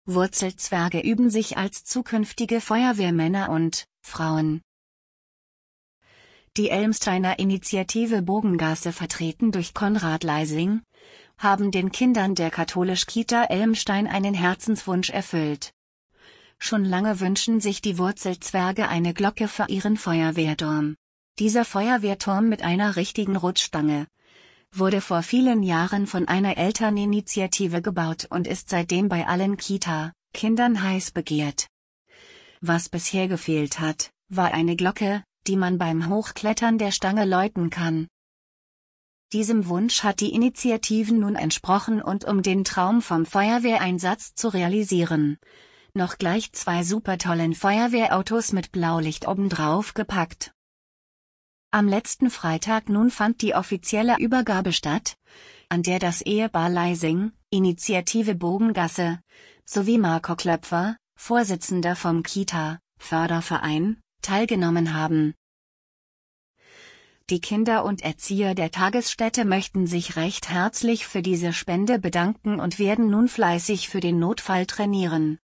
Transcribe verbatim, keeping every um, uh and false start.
Wurzelzwerge üben sich als zukünftige Feuerwehrmänner und Frauen. Die Elmsteiner Initiative Bogengasse, vertreten durch Konrad Leising, haben den Kindern der Katholisch-Kita Elmstein einen Herzenswunsch erfüllt. Schon lange wünschen sich die Wurzelzwerge eine Glocke für ihren Feuerwehrturm. Dieser Feuerwehrturm mit einer richtigen Rutschstange wurde vor vielen Jahren von einer Elterninitiative gebaut und ist seitdem bei allen Kita-Kindern heiß begehrt. Was bisher gefehlt hat, war eine Glocke, die man beim Hochklettern der Stange läuten kann. Diesem Wunsch hat die Initiative nun entsprochen, und um den Traum vom Feuerwehreinsatz zu realisieren, noch gleich zwei super tollen Feuerwehrautos mit Blaulicht obendrauf gepackt. Am letzten Freitag nun fand die offizielle Übergabe statt, an der das Ehepaar Leising, Initiative Bogengasse, sowie Marco Klöpfer, Vorsitzender vom Kita-Förderverein, teilgenommen haben. Die Kinder und Erzieher der Tagesstätte möchten sich recht herzlich für diese Spende bedanken und werden nun fleißig für den Notfall trainieren.